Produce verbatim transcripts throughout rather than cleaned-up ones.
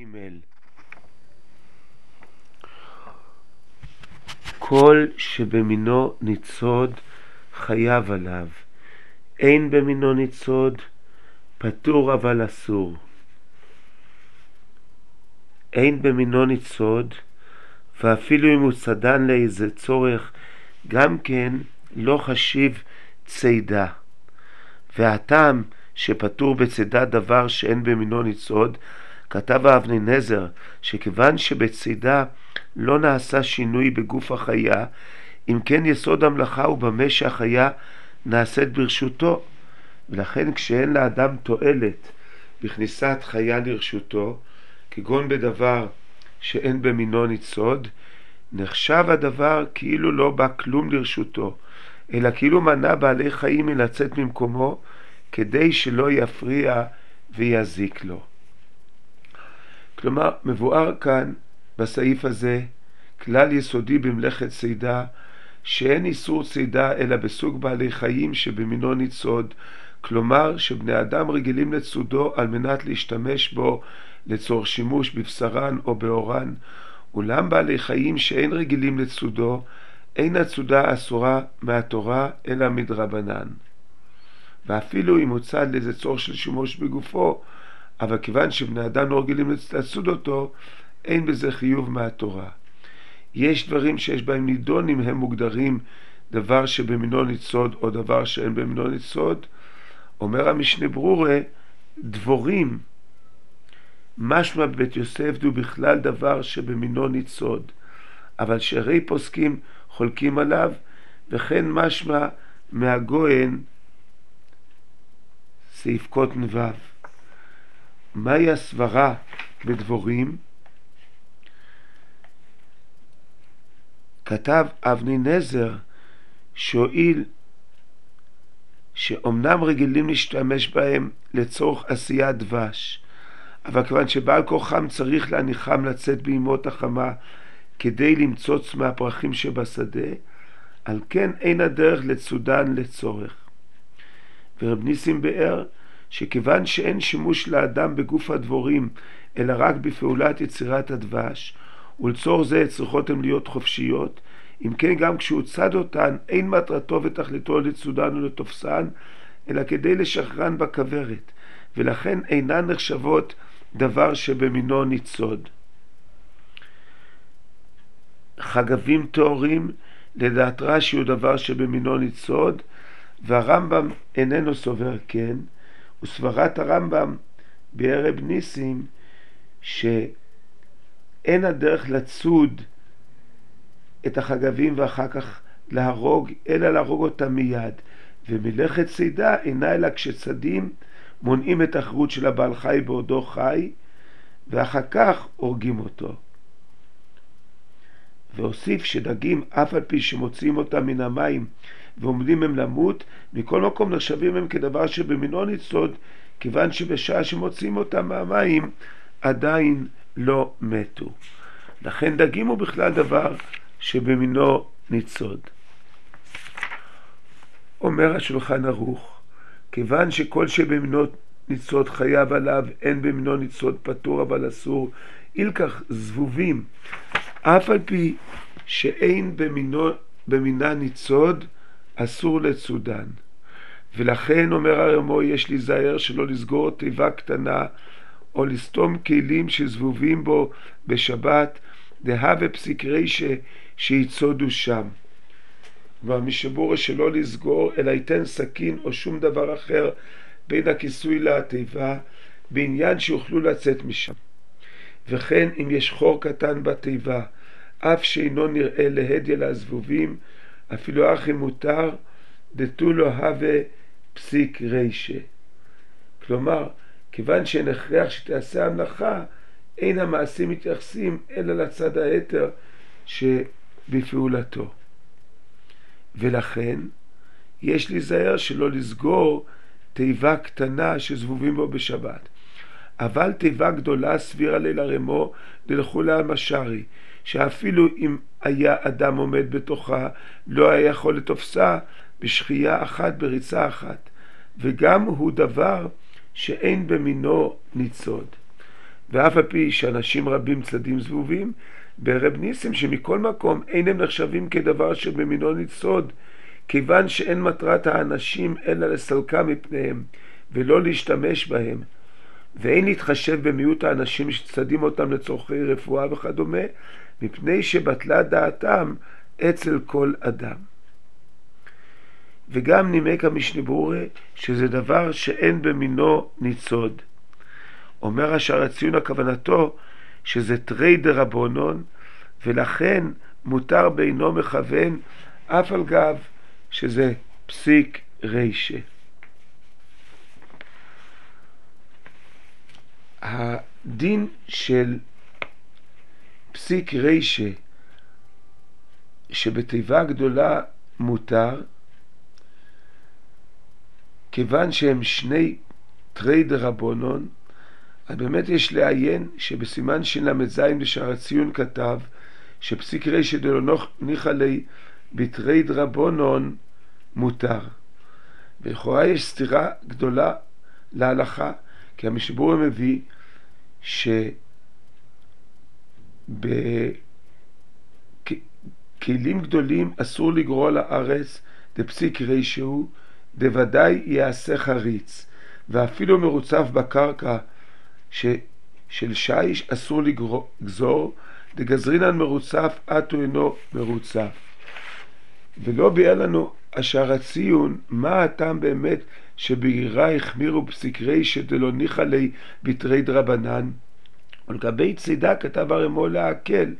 ג' כל שבמינו ניצוד חייב עליו, אין במינו ניצוד פטור אבל אסור. אין במינו ניצוד, ואפילו אם הוא צדן לאיזה צורך, גם כן לא חשיב צידה. והטעם שפטור בצידה דבר שאין במינו ניצוד, כתב אבני נזר שכיוון שבצידה לא נעשה שינוי בגוף החיה, אם כן יסוד המלאכה הוא במה שהחיה נעשית ברשותו, ולכן כשאין לאדם תועלת בכניסת חיה לרשותו, כגון בדבר שאין במינו ניצוד, נחשב הדבר כאילו לא בא כלום לרשותו, אלא כאילו מנע בעלי חיים מלצאת ממקומו, כדי שלא יפריע ויזיק לו. כלומר, מבואר כאן בסעיף הזה כלל יסודי במלאכת צידה, שאין איסור צידה אלא בסוג בעלי חיים שבמינו ניצוד, כלומר שבני אדם רגילים לצודו על מנת להשתמש בו לצורך שימוש בבשרן או באורן, אולם בעלי חיים שאין רגילים לצודו, אין הצודה אסורה מהתורה אלא מדרבנן. ואפילו אם הוא צד לאיזה צורך של שימוש בגופו, אבל כיוון שבני אדם לא רגילים לצוד אותו, אין בזה חיוב מהתורה. יש דברים שיש בהם נידון אם הם מוגדרים דבר שבמינו ניצוד או דבר שאין במינו ניצוד. אומר המשנה ברורה, דבורים משמע בבית יוסף דו בכלל דבר שבמינו ניצוד, אבל שהרי פוסקים חולקים עליו, וכן משמע מהגוהן סעיף קוטן ו'. מהי הסברה בדבורים? כתב אבני נזר שהואיל שאומנם רגילים להשתמש בהם לצורך עשיית דבש, אבל כיוון שבעל כוחם צריך להניחם לצאת בימות החמה כדי למצוץ מהפרחים שבשדה, על כן אין הדרך לצודן לצורך. ורב ניסים באר שכיוון שאין שימוש לאדם בגוף הדבורים אלא רק בפעולת יצירת הדבש, ולצורך זה צריכות הן להיות חופשיות, אם כן גם כשהוא צד אותן אין מטרתו ותכליתו לצודן ולתופסן, אלא כדי לשחררן בכוורת, ולכן אינן נחשבות דבר שבמינו ניצוד. חגבים תאורים לדעת רש"י הוא דבר שבמינו ניצוד, והרמב"ם איננו סובר כן, וסברת הרמב"ם בערב ניסים שאין הדרך לצוד את החגבים ואחר כך להרוג, אלא להרוג אותם מיד, ומלאכת צידה אינה אלא כשצדים מונעים את החירות של הבעל חי בעודו חי, ואחר כך הורגים אותו. והוסיף שדגים אף על פי שמוציאים אותם מן המים ועומדים הם למות, מכל מקום נחשבים הם כדבר שבמינו ניצוד, כיוון שבשעה שמוציאים אותם מהמים עדיין לא מתו. לכן דגים הוא בכלל דבר שבמינו ניצוד. אומר השולחן ערוך, כיוון שכל שבמינו ניצוד חייב עליו, אין במינו ניצוד פטור אבל אסור, אילכך זבובים אף על פי שאין במינו, במינה ניצוד, אסור לצודן. ולכן אומר הרמו, יש להיזהר שלא לסגור תיבה קטנה או לסתום כלים שזבובים בו בשבת, דהווה פסיק רישא שיצודו שם. והמשבורה שלא לסגור אלא ייתן סכין או שום דבר אחר בין הכיסוי לתיבה, בעניין שיוכלו לצאת משם. וכן אם יש חור קטן בתיבה, אף שאינו נראה להדיה לזבובים, אפילו אחי מותר, דתו לו הווה פסיק רישא. כלומר, כיוון שאין הכרח שתעשה המלאכה, אין המעשים מתייחסים אלא לצד היתר שבפעולתו. ולכן יש להיזהר שלא לסגור תיבה קטנה שזבובים בו בשבת. אבל תיבה גדולה סבירה ליל הרמו דלכולה המשרי, שאפילו אם היה אדם עומד בתוכה לא היה יכול לתופסה בשחייה אחת בריצה אחת, וגם הוא דבר שאין במינו ניצוד. ואף על פי שאנשים רבים צדים זבובים, בערב ניסים שמכל מקום אין הם נחשבים כדבר שבמינו ניצוד, כיוון שאין מטרת האנשים אלא לסלקם מפניהם ולא להשתמש בהם, ואין להתחשב במיעוט האנשים שצדים אותם לצורכי רפואה וכדומה, מפני שבטלה דעתם אצל כל אדם. וגם נימק המשנה ברורה שזה דבר שאין במינו ניצוד. אומר השער הציון הכוונתו שזה תרי דרבנן, ולכן מותר בינו מכוון אף על גב שזה פסיק רישה. הדין של פסיק רישה שבתיבה גדולה מותר, כיוון שהם שני תרי דרבנן, אז באמת יש לעיין שבסימן של"ז בשער הציון כתב שפסיק רישה דלא ניחא ליה בתרי דרבנן מותר. ולכאורה יש סתירה גדולה להלכה, כי המשנה ברורה מביא שבכלים גדולים אסור לגרוע לארץ דפסיק רישה הוא, דוודאי יעשה חריץ, ואפילו מרוצף בקרקע ש... של שיש אסור לגזור, דגזרינן מרוצף אתו אינו מרוצף. ולא ביאר לנו השער הציון מה הטעם באמת שבגרירה החמירו פסיק רישה דלא ניחא ליה בתרי דרבנן. ולגבי צידה כתב הרמ"א להקל,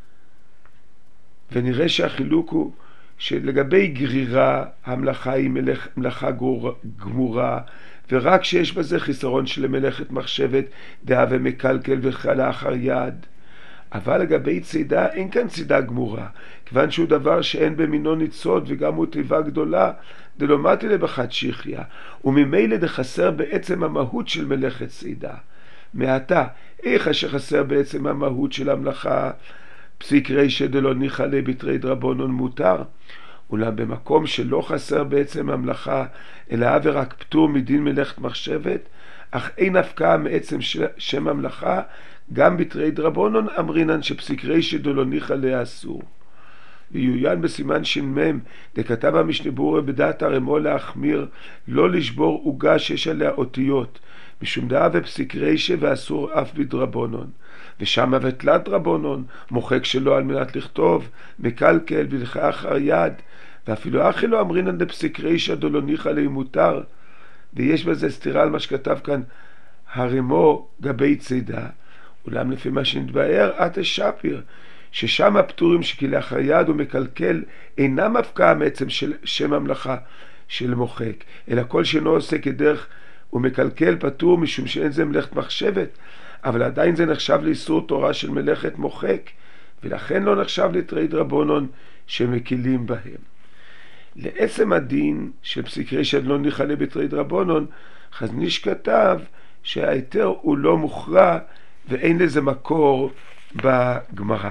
ונראה שהחילוק הוא שלגבי גרירה המלאכה היא מלאכ, מלאכה גמורה, ורק שיש בזה חיסרון של מלאכת מחשבת דעה ומקלקל וכלאחר יד. אבל לגבי צידה אין כאן צידה גמורה, כיוון שהוא דבר שאין במינו ניצוד, וגם הוא תיבה גדולה דלא מתי לבחת שחיה, וממילא דחסר בעצם המהות של מלאכת צידה. מעתה איך שחסר בעצם המהות של המלאכה, פסיק רישה דלא ניחא ליה בתרי דרבנן מותר. אולם במקום שלא חסר בעצם המלאכה, אלא הווה רק פטור מדין מלאכת מחשבת, אך אין הפקעה מעצם שם המלאכה, גם בתרי דרבנן אמרינן שפסיק רישה דלא ניחא ליה אסור. ויעוין בסימן ש"מ דכתב המשנה ברורה בדעת הרמ"א להחמיר לא לשבור עוגה שיש עליה אותיות, משום דעה ופסיק רישה ואסור אף בדרבנן, ושם ותלת דרבנן מוחק שלא על מנת לכתוב, מקלקל ולאחר יד, ואפילו אחי לא אמרינן דפסיק רישה דלא ניחא ליה מותר. ויש בזה סתירה על מה שכתב כאן הרמ"א גבי צידה. אולם לפי מה שנתבאר עתה שפיר, ששם הפטורים שכלאחר יד ומקלקל אינם הפקעה מעצם של שם המלאכה של מוחק, אלא כל שאינו עושה כדרך ומקלקל פטור, משום שאין זה מלאכת מחשבת, אבל עדיין זה נחשב לאיסור תורה של מלאכת מוחק, ולכן לא נחשב לתרי דרבנן שמקילים בהם. לעצם הדין של פסיק רישה דלא ניחא ליה בתרי דרבנן, חזון איש כתב שההיתר הוא לא מוכרע ואין לזה מקור בגמרא.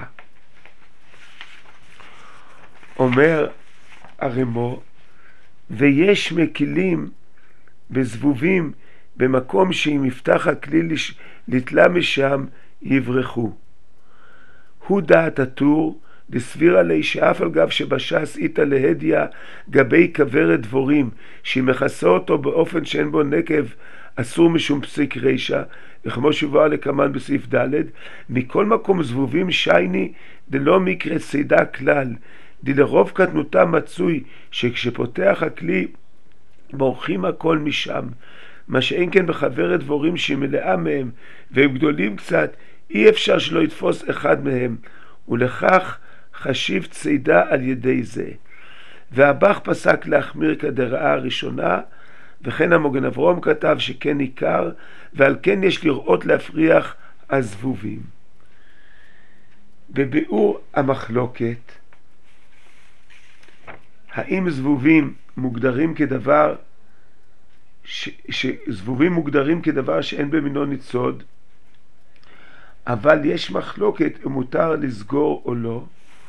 אומר הרמ"א, ויש מקילים בזבובים במקום שאם יפתח הכלי לתלה משם יברחו. הוא דעת הטור דסביר עלי שאף על גב שבש"ס איתה להדיה גבי כוורת דבורים שהיא מכסה אותו באופן שאין בו נקב אסור משום פסיק רישה, וכמו שבוע לקמן בסעיף ד', מכל מקום זבובים שייני דלא מקרה צידה כלל, דלרוב קטנותם מצוי שכשפותח הכלי בורחים הכל משם, מה שאין כן בכוורת דבורים שהיא מלאה מהם והם גדולים קצת, אי אפשר שלא יתפוס אחד מהם, ולכך חשיב צידה על ידי זה. והבח פסק להחמיר כדרעה הראשונה, וכן המוגן אברהם כתב שכן עיקר, ועל כן יש לראות להפריח הזבובים. בביאור המחלוקת, האם זבובים מוגדרים כדבר, ש, שזבובים מוגדרים כדבר שאין במינו ניצוד, אבל יש מחלוקת אם מותר לסגור או לא.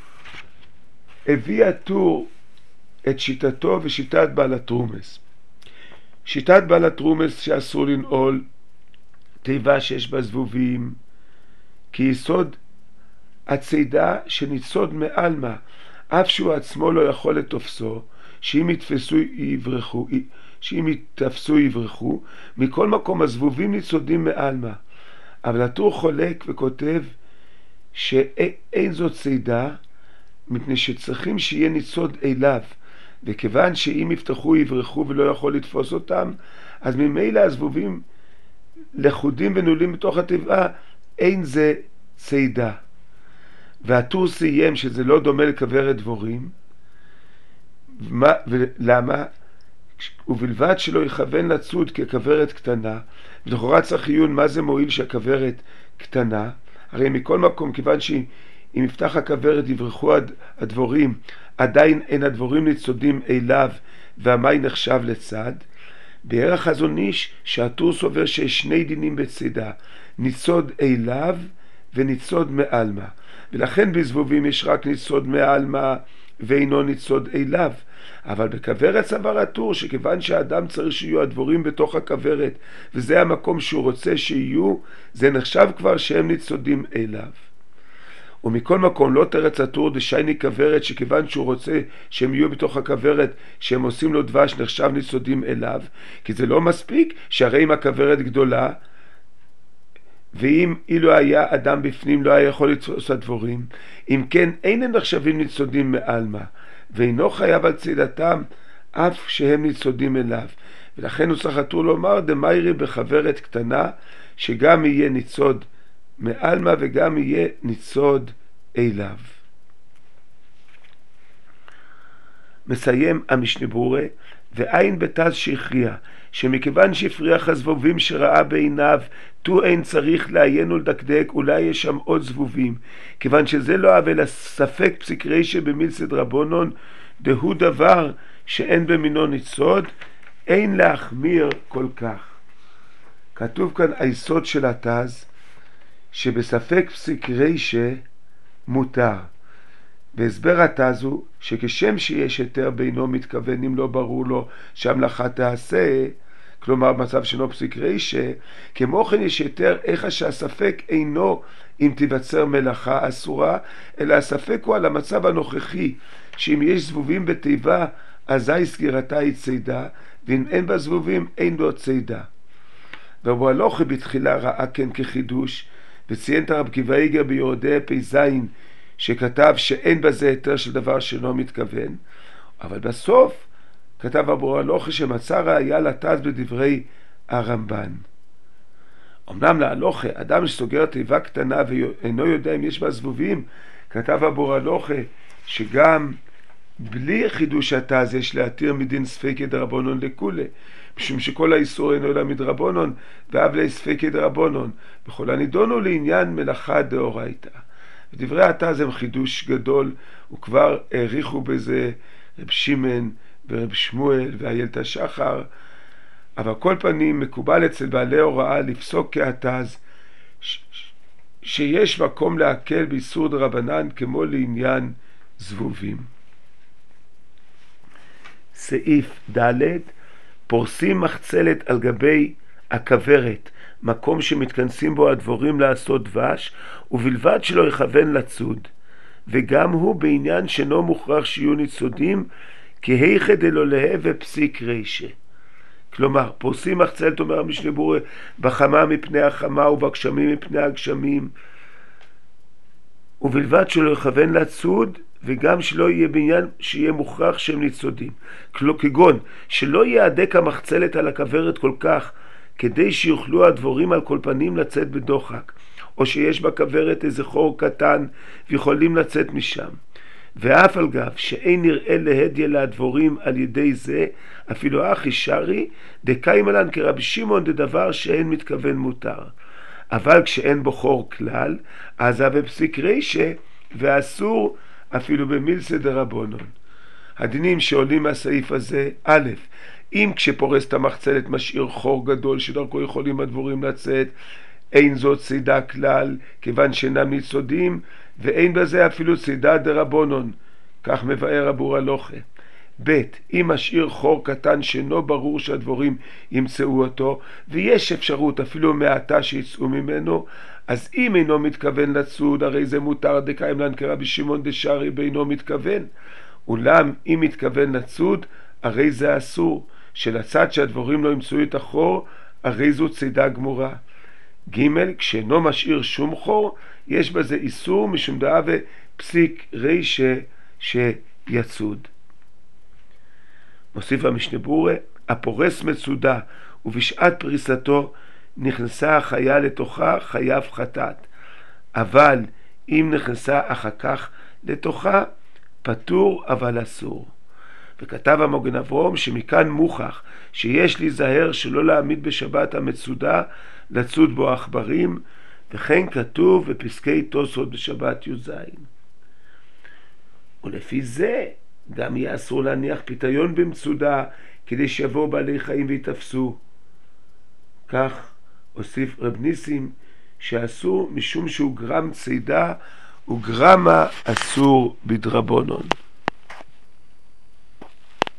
הביא הטור את שיטתו ושיטת בעל התרומס. שיטת בעל התרומס שאסור לנעול תיבה שיש בה זבובים, כי יסוד הצידה שניצוד מעלמה, אף שהוא עצמו לא יכול לתופסו, שאם יתפסו יברחו, שאם יתפסו יברחו, מכל מקום הזבובים ניצודים מעלמה. אבל הטור חולק וכותב שאין זאת צידה, מפני שצריכים שיהיה ניצוד אליו, וכיוון שאם יפתחו יברחו ולא יכול לתפוס אותם, אז ממילא הזבובים לחודים ונולים בתוך התיבה, אין זה צידה. והטור סיים שזה לא דומה לכוורת דבורים. ומה, ולמה? ובלבד שלא יכוון לצוד ככוורת קטנה, ולכאורה צריך עיון מה זה מועיל שהכוורת קטנה, הרי מכל מקום, כיוון שאם יפתח הכוורת יברחו הדבורים, עדיין אין הדבורים ניצודים אליו והמי נחשב לצד. בערך החזון איש שהטור סובר שיש שני דינים בצידה, ניצוד אליו וניצוד מעלמה, ולכן בזבובים יש רק ניצוד מעלמה ואינו ניצוד אליו. אבל בכוורת סבר הטור שכיוון שהאדם צריך שיהיו הדבורים בתוך הכוורת וזה המקום שהוא רוצה שיהיו, זה נחשב כבר שהם ניצודים אליו. ומכל מקום לא תרץ הטור דשייני כוורת שכיוון שהוא רוצה שהם יהיו בתוך הכוורת שהם עושים לו דבש נחשב ניצודים אליו, כי זה לא מספיק שהרי אם הכוורת גדולה ואם אילו היה אדם בפנים לא היה יכול לתפוס הדבורים, אם כן אין הם נחשבים ניצודים מעלמה, ואינו חייב על צידתם אף שהם ניצודים אליו. ולכן הוא צריך הטור לומר דמיירי בכוורת קטנה שגם יהיה ניצוד מעלמה וגם יהיה ניצוד אליו. מסיים המשנה ברורה, ועין בתז שהכריע, שמכיוון שהפריח הזבובים שראה בעיניו, תו אין צריך לעיין ולדקדק, אולי יש שם עוד זבובים, כיוון שזה לא אבל הספק פסיק רישא במילסד רבונון, דהו דבר שאין במינו ניצוד, אין להחמיר כל כך. כתוב כאן היסוד של התז, שבספק פסיק רישא מותר. בהסבר התז הוא שכשם שיש היתר בינו מתכוון אם לא ברור לו שהמלאכה תעשה, כלומר מצב שאינו פסיק רישא, כמו כן יש היתר איך שהספק אינו אם תיווצר מלאכה אסורה, אלא הספק הוא על המצב הנוכחי, שאם יש זבובים בתיבה אזי סגירתה היא צידה, ואם אין בה זבובים אין בו צידה. ורבו הלוכי בתחילה ראה כן כחידוש, וציין את הרב קיבא איגר ביורדי פי זין שכתב שאין בזה היתר של דבר שאינו מתכוון, אבל בסוף כתב רבו הלוכי שמצא ראיה לתז בדברי הרמב"ן. אמנם להלוכי אדם שסוגר תיבה קטנה ואינו יודע אם יש בה זבובים, כתב רבו הלוכי שגם בלי חידוש התז יש להתיר מדין ספקי דרבנון לכולי, משום שכל האיסור אינו אלא מדרבנון ואב לי ספקי דרבנון, וכל הנידונו לעניין מלאכה דאורייתא. ודברי התז הם חידוש גדול, וכבר העריכו בזה רב שמעון ורב שמואל ואיילת השחר, אבל כל פנים מקובל אצל בעלי הוראה לפסוק כהתז ש- שיש מקום להקל באיסור דרבנן כמו לעניין זבובים. סעיף ד' פורסים מחצלת על גבי הכוורת, מקום שמתכנסים בו הדבורים לעשות דבש, ובלבד שלא יכוון לצוד, וגם הוא בעניין שאינו מוכרח שיהיו ניצודים, כהיכא דלולאה ופסיק רישא. כלומר, פורסים מחצלת, אומר המשנה ברורה, בחמה מפני החמה ובגשמים מפני הגשמים, ובלבד שלא יכוון לצוד, וגם שלא יהיה בעניין שיהיה מוכרח שהם ניצודים. כגון, שלא יעדק המחצלת על הכוורת כל כך, כדי שיוכלו הדבורים על כל פנים לצאת בדוחק, או שיש בכוורת איזה חור קטן ויכולים לצאת משם. ואף על גב שאין נראה להדיה לדבורים על ידי זה, אפילו אחי שרי, דקאים עלן כרבי שמעון דדבר שאין מתכוון מותר. אבל כשאין בו חור כלל, אז זה בפסיק רישא, ואסור אפילו במילסא דרבנן. הדינים שעולים מהסעיף הזה, א', אם כשפורס את המחצלת משאיר חור גדול שדרכו יכולים הדבורים לצאת, אין זאת צידה כלל, כיוון שאינם ניצודים, ואין בזה אפילו צידה דרבנן, כך מבאר רבו הלוכי. ב' אם משאיר חור קטן שאינו ברור שהדבורים ימצאו אותו, ויש אפשרות אפילו מעטה שיצאו ממנו, אז אם אינו מתכוון לצוד, הרי זה מותר דקאיים לן כרבי שמעון דשארי באינו מתכוון. אולם אם מתכוון לצוד, הרי זה אסור, שלצד שהדבורים לא ימצאו את החור, הרי זו צידה גמורה. ג' כשאינו משאיר שום חור, יש בזה איסור משום דעה ופסיק רישה שיצוד. מוסיף המשנה ברורה, הפורס מצודה ובשעת פריסתו נכנסה החיה לתוכה, חייב חטאת. אבל אם נכנסה אחר כך לתוכה, פטור אבל אסור. וכתב המגן אברום שמכאן מוכח שיש להיזהר שלא להעמיד בשבת המצודה לצוד בו עכברים, וכן כתוב בפסקי תוספות בשבת י"ז. ולפי זה גם יהיה אסור להניח פיתיון במצודה כדי שיבואו בעלי חיים ויתפסו. כך הוסיף רב ניסים שאסור משום שהוא גרם צידה וגרמה אסור בדרבנן.